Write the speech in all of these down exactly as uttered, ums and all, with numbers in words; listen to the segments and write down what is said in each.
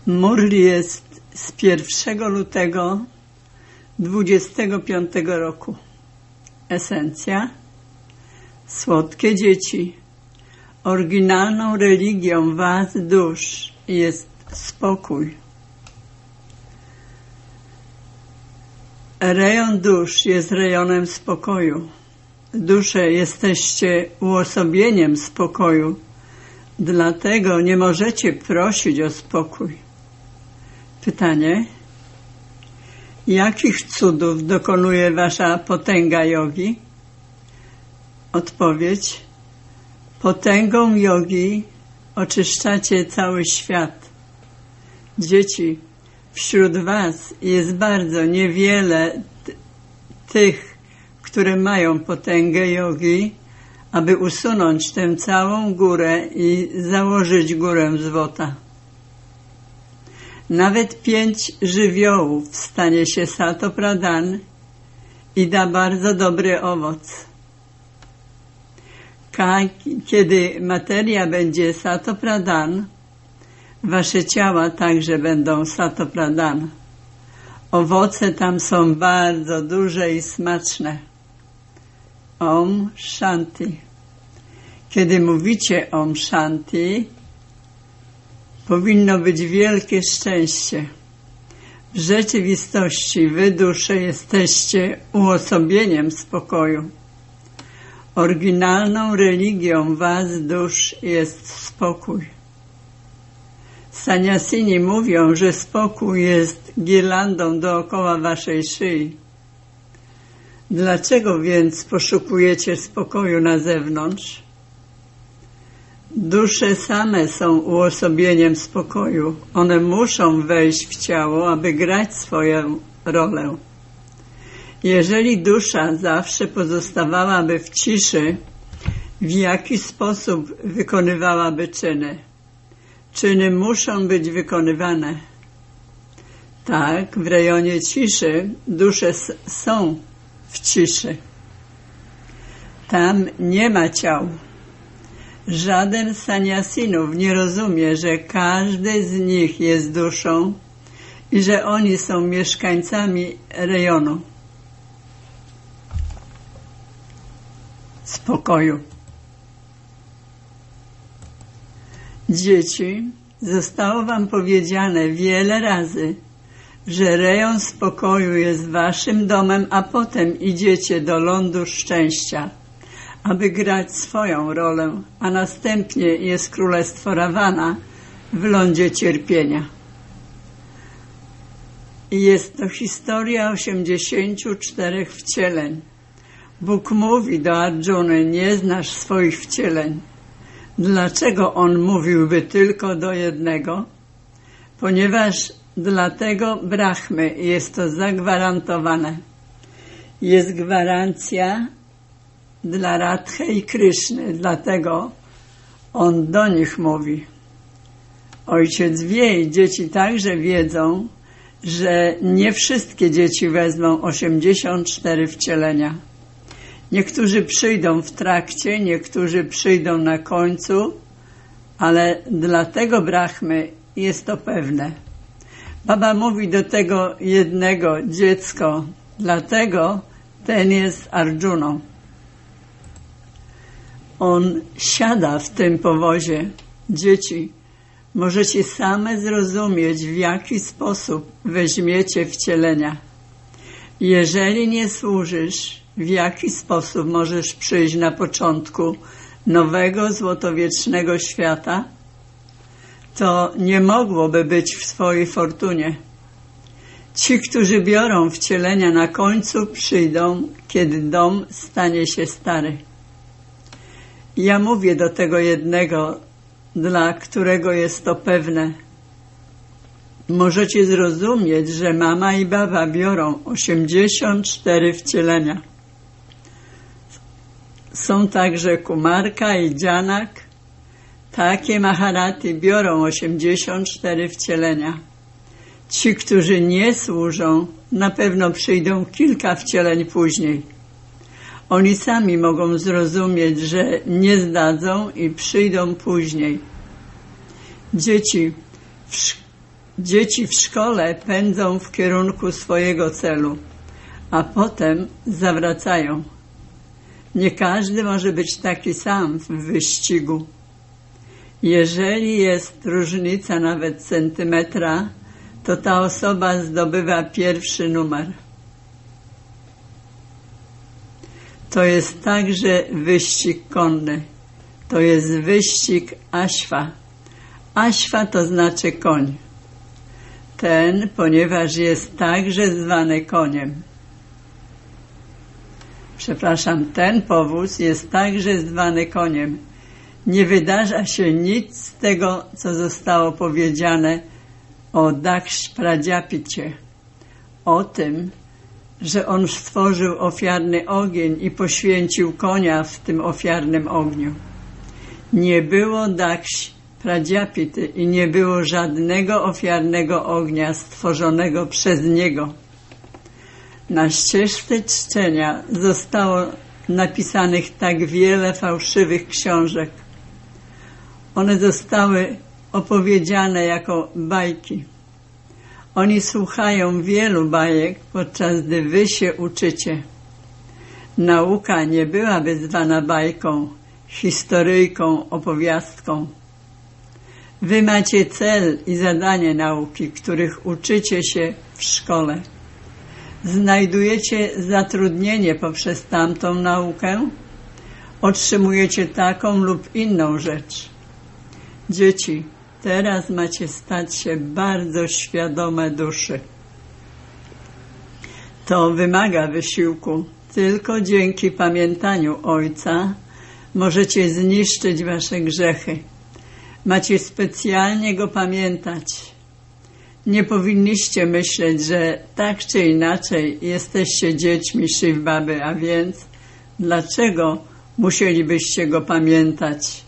Murli jest z pierwszego lutego dwudziestego piątego roku. Esencja. Słodkie dzieci. Oryginalną religią was dusz jest spokój. Rejon dusz jest rejonem spokoju. Dusze jesteście uosobieniem spokoju, dlatego nie możecie prosić o spokój. Pytanie: jakich cudów dokonuje wasza potęga jogi? Odpowiedź: potęgą jogi oczyszczacie cały świat. Dzieci, wśród was jest bardzo niewiele tych, które mają potęgę jogi, aby usunąć tę całą górę i założyć górę złota. Nawet pięć żywiołów stanie się sato pradhan i da bardzo dobry owoc. Kiedy materia będzie sato pradhan, wasze ciała także będą sato pradhan. Owoce tam są bardzo duże i smaczne. Om Shanti. Kiedy mówicie Om Shanti, powinno być wielkie szczęście. W rzeczywistości wy, dusze, jesteście uosobieniem spokoju. Oryginalną religią was, dusz, jest spokój. Saniasini mówią, że spokój jest girlandą dookoła waszej szyi. Dlaczego więc poszukujecie spokoju na zewnątrz? Dusze same są uosobieniem spokoju. One muszą wejść w ciało, aby grać swoją rolę. Jeżeli dusza zawsze pozostawałaby w ciszy, w jaki sposób wykonywałaby czyny? Czyny muszą być wykonywane. Tak, w rejonie ciszy dusze są w ciszy. Tam nie ma ciał. Żaden z saniasinów nie rozumie, że każdy z nich jest duszą i że oni są mieszkańcami rejonu spokoju. Dzieci, zostało wam powiedziane wiele razy, że rejon spokoju jest waszym domem, a potem idziecie do lądu szczęścia, aby grać swoją rolę, a następnie jest królestwo Ravana w lądzie cierpienia. Jest to historia osiemdziesięciu czterech wcieleń. Bóg mówi do Arjuny: nie znasz swoich wcieleń. Dlaczego on mówiłby tylko do jednego? Ponieważ dla tego Brahmy jest to zagwarantowane. Jest gwarancja dla Radhy i Kryszny, dlatego on do nich mówi. Ojciec wie i dzieci także wiedzą, że nie wszystkie dzieci wezmą osiemdziesiąt cztery wcielenia. Niektórzy przyjdą w trakcie, niektórzy przyjdą na końcu, ale dla tego Brahmy jest to pewne. Baba mówi do tego jednego: dziecko, dlatego ten jest Arjuną. On siada w tym powozie. Dzieci, możecie same zrozumieć, w jaki sposób weźmiecie wcielenia. Jeżeli nie służysz, w jaki sposób możesz przyjść na początku nowego, złotowiecznego świata, to nie mogłoby być w swojej fortunie. Ci, którzy biorą wcielenia na końcu, przyjdą, kiedy dom stanie się stary. Ja mówię do tego jednego, dla którego jest to pewne. Możecie zrozumieć, że mama i baba biorą osiemdziesiąt cztery wcielenia. Są także Kumarka i Janak. Takie Maharati biorą osiemdziesiąt cztery wcielenia. Ci, którzy nie służą, na pewno przyjdą kilka wcieleń później. Oni sami mogą zrozumieć, że nie zdadzą i przyjdą później. Dzieci, w, Dzieci w szkole pędzą w kierunku swojego celu, a potem zawracają. Nie każdy może być taki sam w wyścigu. Jeżeli jest różnica nawet centymetra, to ta osoba zdobywa pierwszy numer. To jest także wyścig konny. To jest wyścig Aśwa. Aśwa to znaczy koń. Ten, ponieważ jest także zwany koniem. Przepraszam, ten powóz jest także zwany koniem. Nie wydarza się nic z tego, co zostało powiedziane o Daksh Prajapicie, o tym, że on stworzył ofiarny ogień i poświęcił konia w tym ofiarnym ogniu. Nie było Daksh Prajapity i nie było żadnego ofiarnego ognia stworzonego przez niego. Na ścieżce czczenia zostało napisanych tak wiele fałszywych książek. One zostały opowiedziane jako bajki. Oni słuchają wielu bajek, podczas gdy wy się uczycie. Nauka nie byłaby zwana bajką, historyjką, opowiastką. Wy macie cel i zadanie nauki, których uczycie się w szkole. Znajdujecie zatrudnienie poprzez tamtą naukę, otrzymujecie taką lub inną rzecz. Dzieci, teraz macie stać się bardzo świadome duszy. To wymaga wysiłku. Tylko dzięki pamiętaniu Ojca możecie zniszczyć wasze grzechy. Macie specjalnie Go pamiętać. Nie powinniście myśleć, że tak czy inaczej jesteście dziećmi Shiv Baby, a więc dlaczego musielibyście Go pamiętać?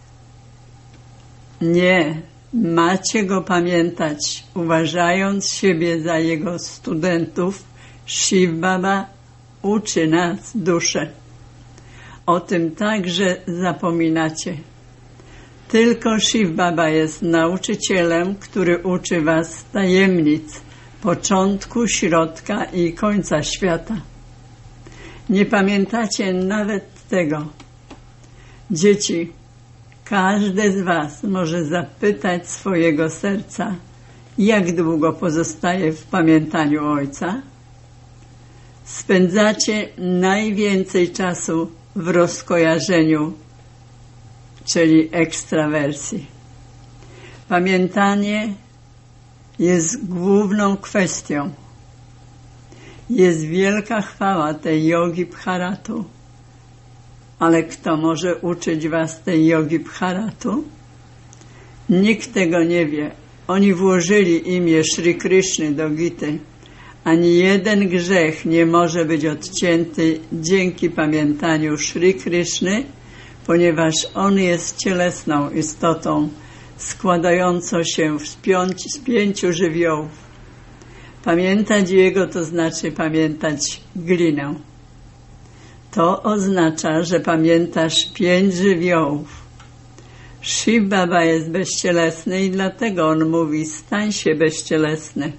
Nie, macie Go pamiętać, uważając siebie za Jego studentów. Shiv Baba uczy nas duszę. O tym także zapominacie. Tylko Shiv Baba jest nauczycielem, który uczy was tajemnic początku, środka i końca świata. Nie pamiętacie nawet tego. Dzieci, każde z was może zapytać swojego serca, jak długo pozostaje w pamiętaniu Ojca? Spędzacie najwięcej czasu w rozkojarzeniu, czyli ekstrawersji. Pamiętanie jest główną kwestią. Jest wielka chwała tej jogi bharatu. Ale kto może uczyć was tej jogi bharatu? Nikt tego nie wie. Oni włożyli imię Shri Krishny do Gity. Ani jeden grzech nie może być odcięty dzięki pamiętaniu Shri Krishny, ponieważ On jest cielesną istotą składającą się z, pięć, z pięciu żywiołów. Pamiętać Jego to znaczy pamiętać glinę. To oznacza, że pamiętasz pięć żywiołów. Shiv Baba jest bezcielesny i dlatego On mówi, stań się bezcielesny.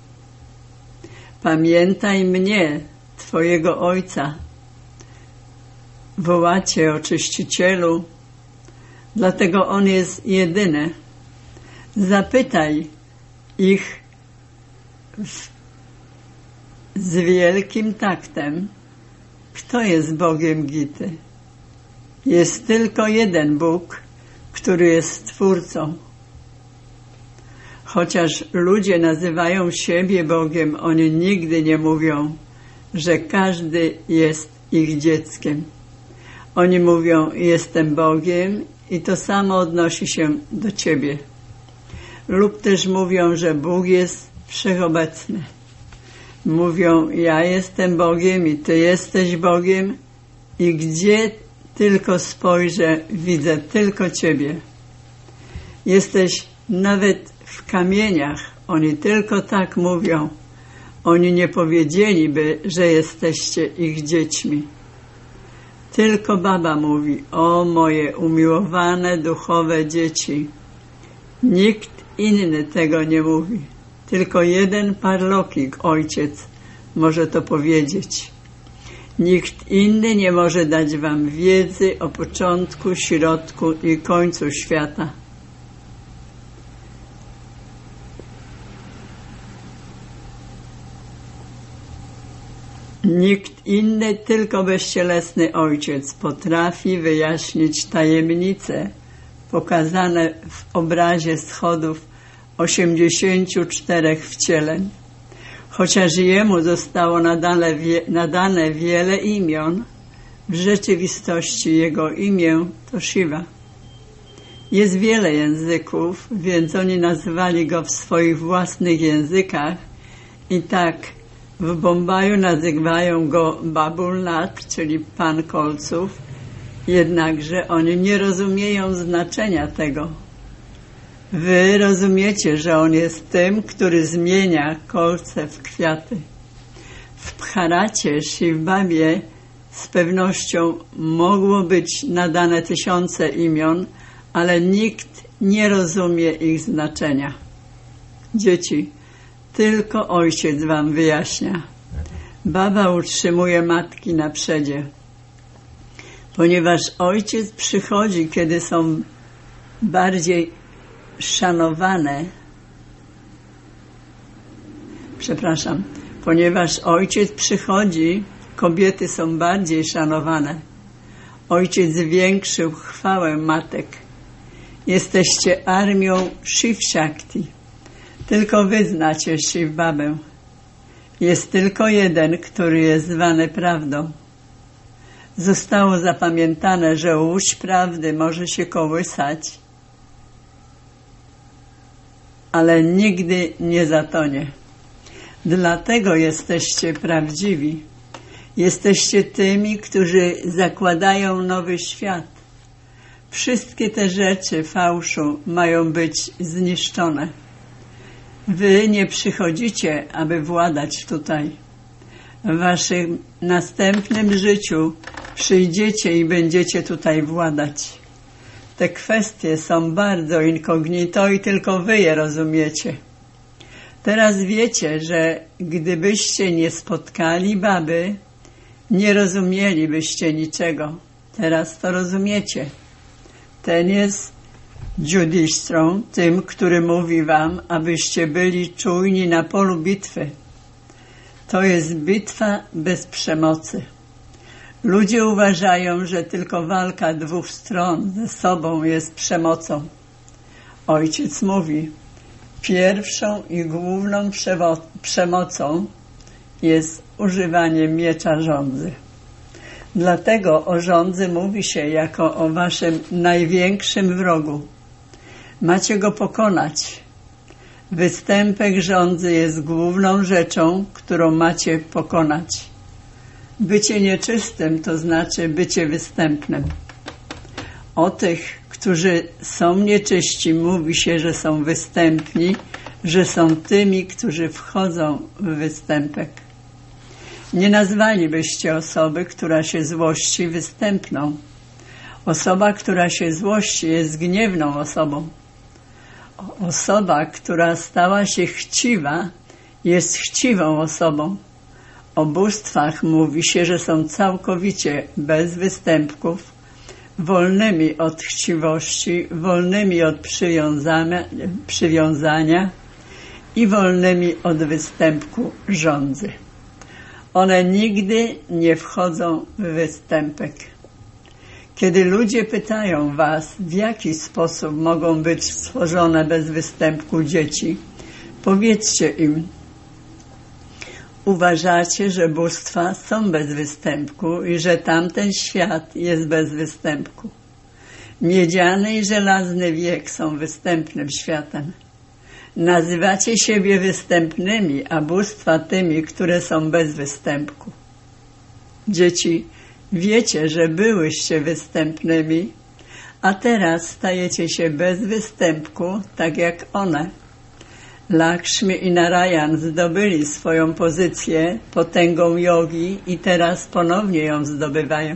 Pamiętaj mnie, Twojego Ojca. Wołacie o Czyścicielu, dlatego On jest jedyny. Zapytaj ich w, z wielkim taktem, kto jest Bogiem Gity. Jest tylko jeden Bóg, który jest Stwórcą. Chociaż ludzie nazywają siebie Bogiem, oni nigdy nie mówią, że każdy jest ich dzieckiem. Oni mówią, jestem Bogiem i to samo odnosi się do ciebie. Lub też mówią, że Bóg jest wszechobecny. Mówią, ja jestem Bogiem i ty jesteś Bogiem i gdzie tylko spojrzę, widzę tylko ciebie. Jesteś nawet w kamieniach. Oni tylko tak mówią. Oni nie powiedzieliby, że jesteście ich dziećmi. Tylko Baba mówi, o moje umiłowane duchowe dzieci. Nikt inny tego nie mówi. Tylko jeden Parlokik, Ojciec, może to powiedzieć. Nikt inny nie może dać wam wiedzy o początku, środku i końcu świata. Nikt inny, tylko bezcielesny Ojciec potrafi wyjaśnić tajemnice pokazane w obrazie schodów osiemdziesięciu czterech wcieleń. Chociaż Jemu zostało nadane, wie, nadane wiele imion, w rzeczywistości Jego imię to Shiva. Jest wiele języków, więc oni nazywali Go w swoich własnych językach i tak w Bombaju nazywają Go Babulnath, czyli Pan Kolców, jednakże oni nie rozumieją znaczenia tego. Wy rozumiecie, że On jest tym, który zmienia kolce w kwiaty. W Bharacie, Shivbabie z pewnością mogło być nadane tysiące imion, ale nikt nie rozumie ich znaczenia. Dzieci, tylko Ojciec wam wyjaśnia. Baba utrzymuje matki na przedzie, ponieważ Ojciec przychodzi, kiedy są bardziej szanowane. Przepraszam, ponieważ Ojciec przychodzi, kobiety są bardziej szanowane. Ojciec zwiększył chwałę matek. Jesteście armią Shiv Shakti. Tylko wy znacie Shiv Babę. Jest tylko jeden, który jest zwany prawdą. Zostało zapamiętane, że łódź prawdy może się kołysać, ale nigdy nie zatonie. Dlatego jesteście prawdziwi. Jesteście tymi, którzy zakładają nowy świat. Wszystkie te rzeczy fałszu mają być zniszczone. Wy nie przychodzicie, aby władać tutaj. W waszym następnym życiu przyjdziecie i będziecie tutaj władać. Te kwestie są bardzo incognito i tylko wy je rozumiecie. Teraz wiecie, że gdybyście nie spotkali baby, nie rozumielibyście niczego. Teraz to rozumiecie. Ten jest Judhiszthirą, tym, który mówi wam, abyście byli czujni na polu bitwy. To jest bitwa bez przemocy. Ludzie uważają, że tylko walka dwóch stron ze sobą jest przemocą. Ojciec mówi, pierwszą i główną przemocą jest używanie miecza żądzy. Dlatego o żądzy mówi się jako o waszym największym wrogu. Macie go pokonać. Występek żądzy jest główną rzeczą, którą macie pokonać. Bycie nieczystym to znaczy bycie występnym. O tych, którzy są nieczyści, mówi się, że są występni, że są tymi, którzy wchodzą w występek. Nie nazwalibyście osoby, która się złości, występną. Osoba, która się złości, jest gniewną osobą. Osoba, która stała się chciwa, jest chciwą osobą. O bóstwach mówi się, że są całkowicie bez występków, wolnymi od chciwości, wolnymi od przywiązania, przywiązania i wolnymi od występku żądzy. One nigdy nie wchodzą w występek. Kiedy ludzie pytają was, w jaki sposób mogą być stworzone bez występku dzieci, powiedzcie im, uważacie, że bóstwa są bez występku i że tamten świat jest bez występku. Miedziany i żelazny wiek są występnym światem. Nazywacie siebie występnymi, a bóstwa tymi, które są bez występku. Dzieci, wiecie, że byłyście występnymi, a teraz stajecie się bez występku, tak jak one. Lakshmi i Narayan zdobyli swoją pozycję potęgą jogi i teraz ponownie ją zdobywają.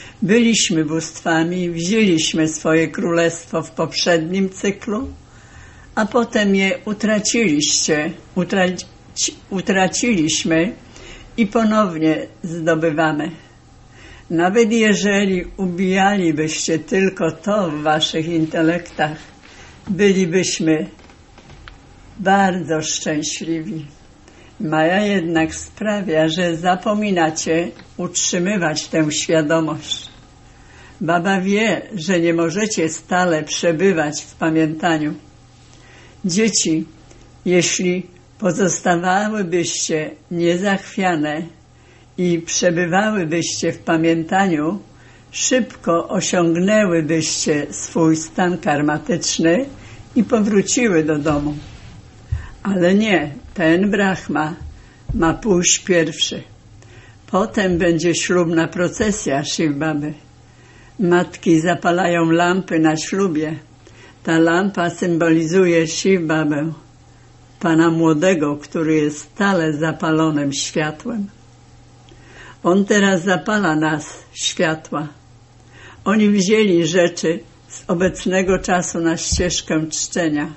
Byliśmy bóstwami, wzięliśmy swoje królestwo w poprzednim cyklu, a potem je utraciliście, utraci, utraciliśmy i ponownie zdobywamy. Nawet jeżeli ubijalibyście tylko to w waszych intelektach, bylibyśmy bardzo szczęśliwi. Maja jednak sprawia, że zapominacie utrzymywać tę świadomość. Baba wie, że nie możecie stale przebywać w pamiętaniu. Dzieci, jeśli pozostawałybyście niezachwiane i przebywałybyście w pamiętaniu, szybko osiągnęłybyście swój stan karmatyczny i powróciły do domu. Ale nie, ten Brahma ma pójść pierwszy. Potem będzie ślubna procesja Shiv Baby. Matki zapalają lampy na ślubie. Ta lampa symbolizuje Shiv Babę, Pana młodego, który jest stale zapalonym światłem. On teraz zapala nas, światła. Oni wzięli rzeczy z obecnego czasu na ścieżkę czczenia.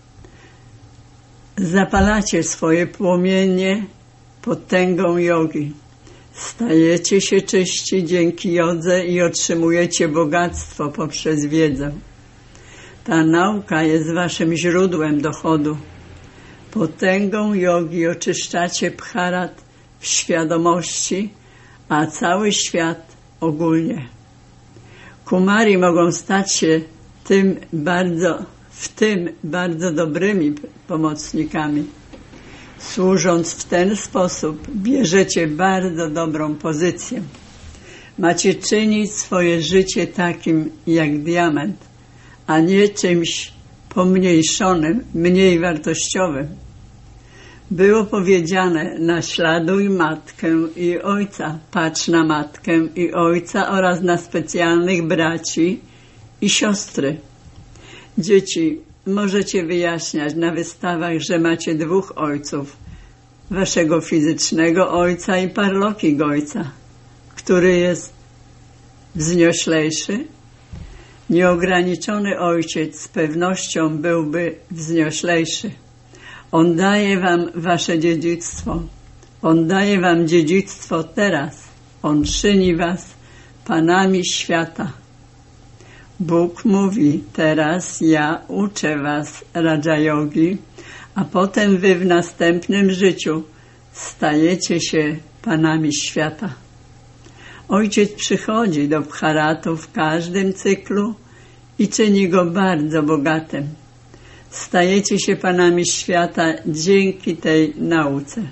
Zapalacie swoje płomienie potęgą jogi. Stajecie się czyści dzięki jodze i otrzymujecie bogactwo poprzez wiedzę. Ta nauka jest waszym źródłem dochodu. Potęgą jogi oczyszczacie bharat w świadomości, a cały świat ogólnie. Kumari mogą stać się tym bardzo, w tym bardzo dobrymi pomocnikami. Służąc w ten sposób, bierzecie bardzo dobrą pozycję. Macie czynić swoje życie takim jak diament, a nie czymś pomniejszonym, mniej wartościowym. Było powiedziane: naśladuj matkę i ojca, patrz na matkę i ojca oraz na specjalnych braci i siostry. Dzieci, możecie wyjaśniać na wystawach, że macie dwóch ojców, waszego fizycznego ojca i parlokig ojca, który jest wznioślejszy. Nieograniczony ojciec z pewnością byłby wznioślejszy. On daje wam wasze dziedzictwo. On daje wam dziedzictwo teraz. On czyni was panami świata. Bóg mówi: teraz ja uczę was Raja Yogi, a potem wy w następnym życiu stajecie się panami świata. Ojciec przychodzi do Bharatu w każdym cyklu i czyni go bardzo bogatym. Stajecie się panami świata dzięki tej nauce.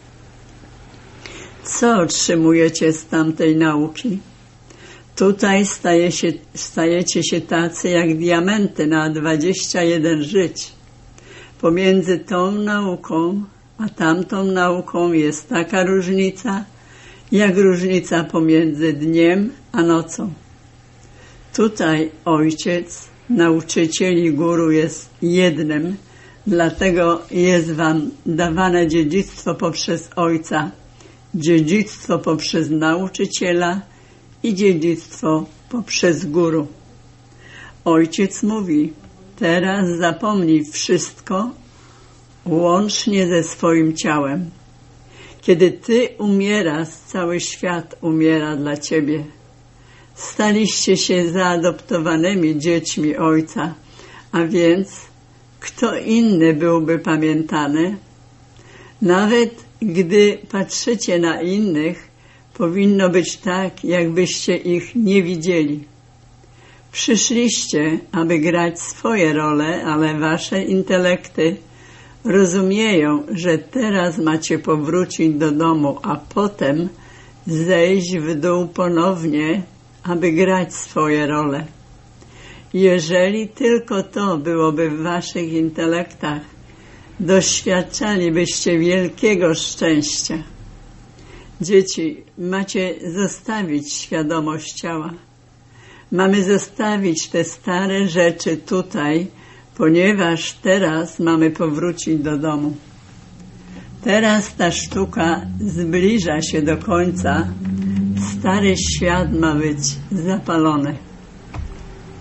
Co otrzymujecie z tamtej nauki? Tutaj staje się, stajecie się tacy jak diamenty na dwadzieścia jeden żyć. Pomiędzy tą nauką a tamtą nauką jest taka różnica, jak różnica pomiędzy dniem a nocą. Tutaj ojciec, nauczyciel i guru jest jednym, dlatego jest wam dawane dziedzictwo poprzez ojca, dziedzictwo poprzez nauczyciela i dziedzictwo poprzez guru. Ojciec mówi: teraz zapomnij wszystko, łącznie ze swoim ciałem. Kiedy ty umierasz, cały świat umiera dla ciebie. Staliście się zaadoptowanymi dziećmi Ojca, a więc kto inny byłby pamiętany? Nawet gdy patrzycie na innych, powinno być tak, jakbyście ich nie widzieli. Przyszliście, aby grać swoje role, ale wasze intelekty rozumieją, że teraz macie powrócić do domu, a potem zejść w dół ponownie, aby grać swoje role. Jeżeli tylko to byłoby w waszych intelektach, doświadczalibyście wielkiego szczęścia. Dzieci, macie zostawić świadomość ciała. Mamy zostawić te stare rzeczy tutaj, ponieważ teraz mamy powrócić do domu. Teraz ta sztuka zbliża się do końca. Stary świat ma być zapalony.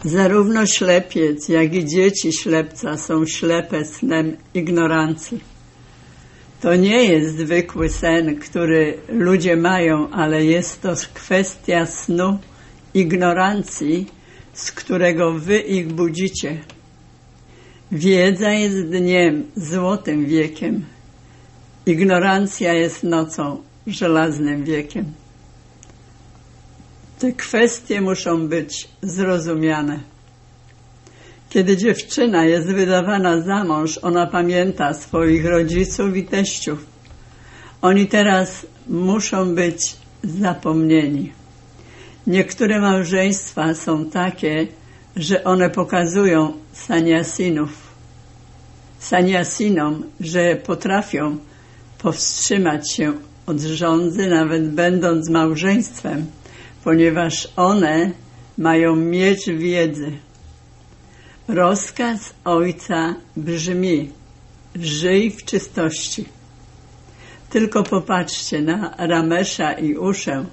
Zarówno ślepiec, jak i dzieci ślepca są ślepe snem ignorancji. To nie jest zwykły sen, który ludzie mają, ale jest to kwestia snu ignorancji, z którego wy ich budzicie. Wiedza jest dniem, złotym wiekiem. Ignorancja jest nocą, żelaznym wiekiem. Te kwestie muszą być zrozumiane. Kiedy dziewczyna jest wydawana za mąż, ona pamięta swoich rodziców i teściów. Oni teraz muszą być zapomnieni. Niektóre małżeństwa są takie, że one pokazują saniasinów, saniasinom, że potrafią powstrzymać się od żądzy, nawet będąc małżeństwem, ponieważ one mają miecz wiedzy. Rozkaz Ojca brzmi: żyj w czystości. Tylko popatrzcie na Ramesza i Uszę.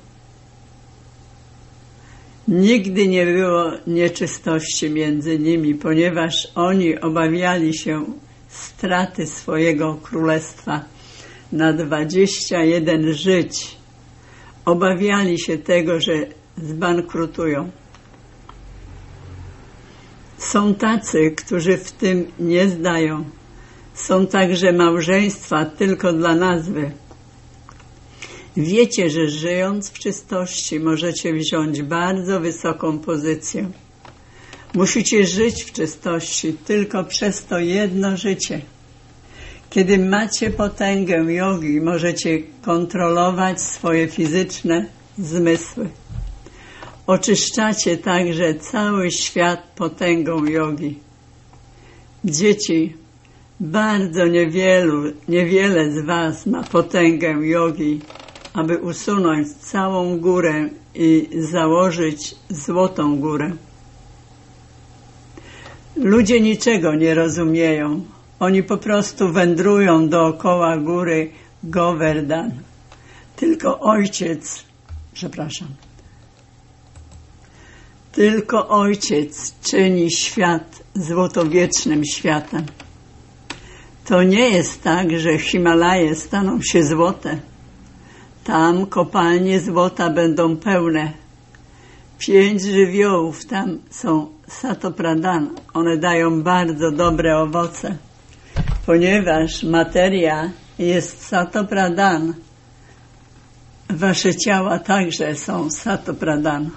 Nigdy nie było nieczystości między nimi, ponieważ oni obawiali się straty swojego królestwa na dwadzieścia jeden żyć. Obawiali się tego, że zbankrutują. Są tacy, którzy w tym nie zdają. Są także małżeństwa tylko dla nazwy. Wiecie, że żyjąc w czystości możecie wziąć bardzo wysoką pozycję. Musicie żyć w czystości tylko przez to jedno życie. Kiedy macie potęgę jogi, możecie kontrolować swoje fizyczne zmysły. Oczyszczacie także cały świat potęgą jogi. Dzieci, bardzo niewielu, niewiele z was ma potęgę jogi, aby usunąć całą górę i założyć złotą górę. Ludzie niczego nie rozumieją. Oni po prostu wędrują dookoła góry Govardhan. Tylko Ojciec, przepraszam, tylko Ojciec czyni świat złotowiecznym światem. To nie jest tak, że Himalaje staną się złote. Tam kopalnie złota będą pełne. Pięć żywiołów tam są Satopradan. One dają bardzo dobre owoce. Ponieważ materia jest Satopradan, wasze ciała także są Satopradan.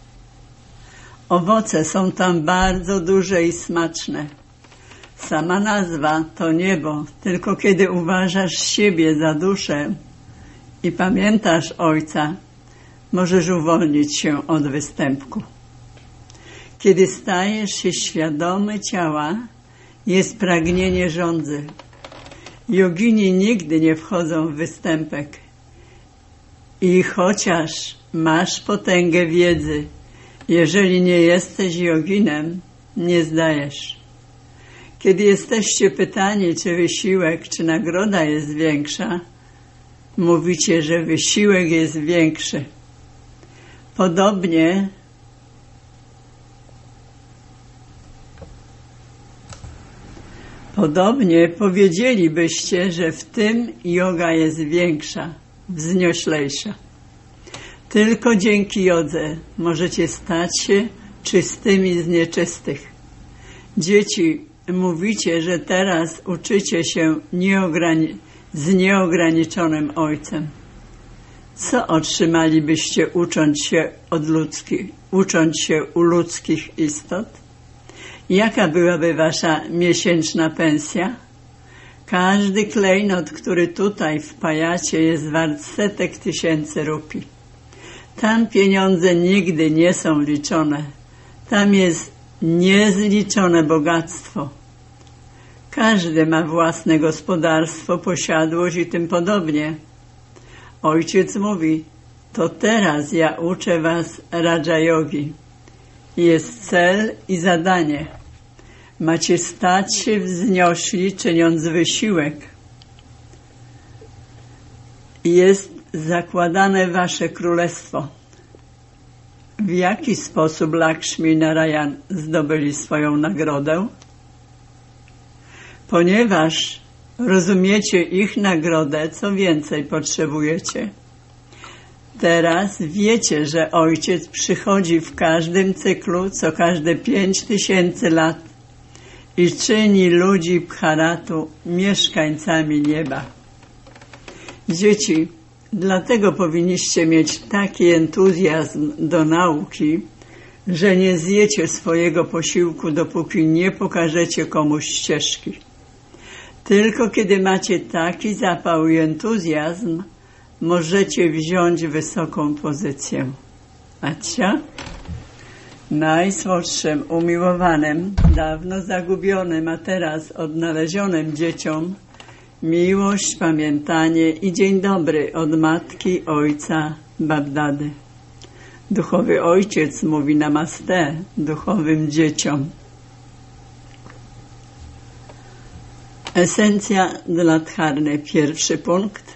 Owoce są tam bardzo duże i smaczne. Sama nazwa to niebo, tylko kiedy uważasz siebie za duszę i pamiętasz Ojca, możesz uwolnić się od występku. Kiedy stajesz się świadomy ciała, jest pragnienie żądzy. Jogini nigdy nie wchodzą w występek. I chociaż masz potęgę wiedzy, jeżeli nie jesteś joginem, nie zdajesz. Kiedy jesteście pytani, czy wysiłek, czy nagroda jest większa, mówicie, że wysiłek jest większy. Podobnie Podobnie powiedzielibyście, że w tym joga jest większa, wznioślejsza. Tylko dzięki jodze możecie stać się czystymi z nieczystych. Dzieci, mówicie, że teraz uczycie się nieograni- z nieograniczonym Ojcem. Co otrzymalibyście ucząc się od ludzkich, ucząc się u ludzkich istot? Jaka byłaby wasza miesięczna pensja? Każdy klejnot, który tutaj wpajacie, jest wart setek tysięcy rupii. Tam pieniądze nigdy nie są liczone. Tam jest niezliczone bogactwo. Każdy ma własne gospodarstwo, posiadłość i tym podobnie. Ojciec mówi, to teraz ja uczę was Raja Yogi. Jest cel i zadanie. Macie stać się wzniośli, czyniąc wysiłek. Jest zakładane wasze królestwo. w jaki sposób Lakshmi i Narayan zdobyli swoją nagrodę? Ponieważ rozumiecie ich nagrodę, co więcej potrzebujecie. Teraz wiecie, że Ojciec przychodzi w każdym cyklu, co każde pięć tysięcy lat i czyni ludzi Bharatu mieszkańcami nieba. Dzieci, dlatego powinniście mieć taki entuzjazm do nauki, że nie zjecie swojego posiłku, dopóki nie pokażecie komuś ścieżki. Tylko kiedy macie taki zapał i entuzjazm, możecie wziąć wysoką pozycję. Acia? Najsłodszym, umiłowanym, dawno zagubionym, a teraz odnalezionym dzieciom miłość, pamiętanie i dzień dobry od matki, ojca, Babdady. Duchowy ojciec mówi namaste duchowym dzieciom. Esencja dla dharmy. Pierwszy punkt.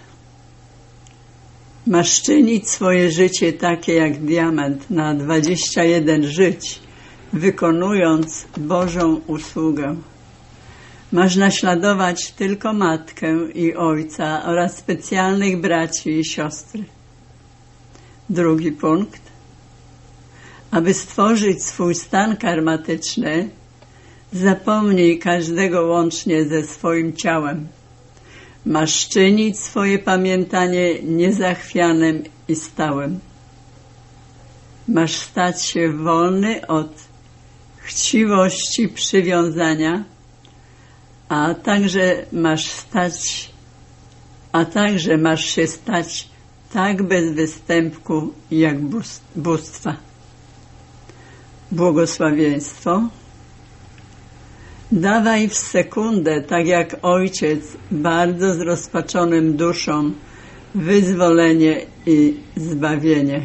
Masz czynić swoje życie takie jak diament na dwadzieścia jeden żyć, wykonując Bożą usługę. Masz naśladować tylko matkę i ojca oraz specjalnych braci i siostry. Drugi punkt. Aby stworzyć swój stan karmatyczny, zapomnij każdego łącznie ze swoim ciałem. Masz czynić swoje pamiętanie niezachwianym i stałym. Masz stać się wolny od chciwości przywiązania, a także masz stać, a także masz się stać tak bez występku jak bóstwa. Błogosławieństwo. Dawaj w sekundę, tak jak Ojciec, bardzo zrozpaczonym duszom, wyzwolenie i zbawienie.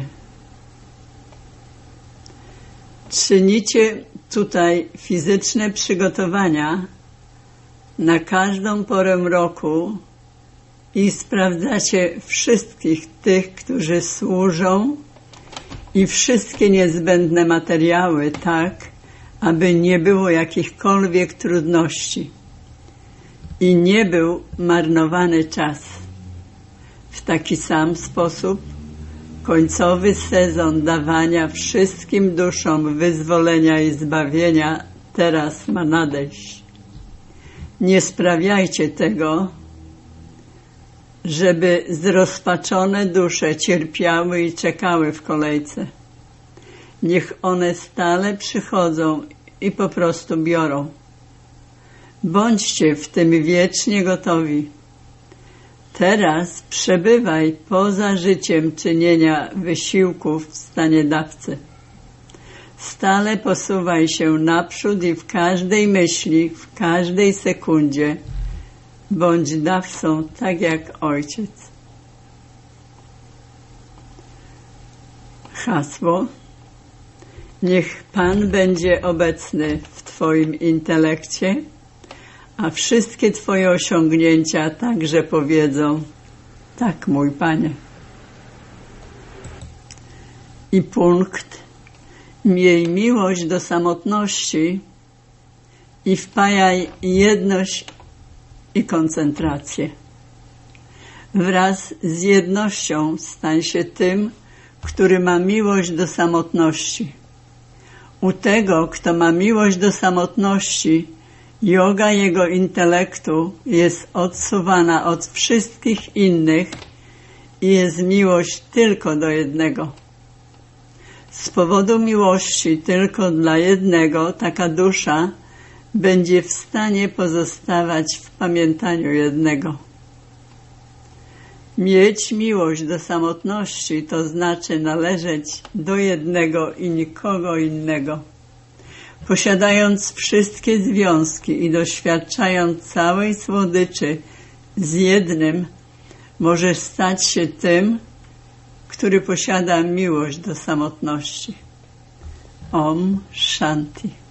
Czynicie tutaj fizyczne przygotowania na każdą porę roku i sprawdzacie wszystkich tych, którzy służą i wszystkie niezbędne materiały tak, aby nie było jakichkolwiek trudności i nie był marnowany czas. W taki sam sposób końcowy sezon dawania wszystkim duszom wyzwolenia i zbawienia teraz ma nadejść. Nie sprawiajcie tego, żeby zrozpaczone dusze cierpiały i czekały w kolejce. Niech one stale przychodzą i po prostu biorą. Bądźcie w tym wiecznie gotowi. Teraz przebywaj poza życiem czynienia wysiłków w stanie dawcy. Stale posuwaj się naprzód i w każdej myśli, w każdej sekundzie bądź dawcą tak jak Ojciec. Hasło. Niech Pan będzie obecny w Twoim intelekcie, a wszystkie Twoje osiągnięcia także powiedzą: tak, mój Panie. I punkt. Miej miłość do samotności i wpajaj jedność i koncentrację. Wraz z jednością stań się tym, który ma miłość do samotności. U tego, kto ma miłość do samotności, joga jego intelektu jest odsuwana od wszystkich innych i jest miłość tylko do jednego. Z powodu miłości tylko dla jednego taka dusza będzie w stanie pozostawać w pamiętaniu jednego. Mieć miłość do samotności to znaczy należeć do jednego i nikogo innego. Posiadając wszystkie związki i doświadczając całej słodyczy z jednym, możesz stać się tym, który posiada miłość do samotności. Om Shanti.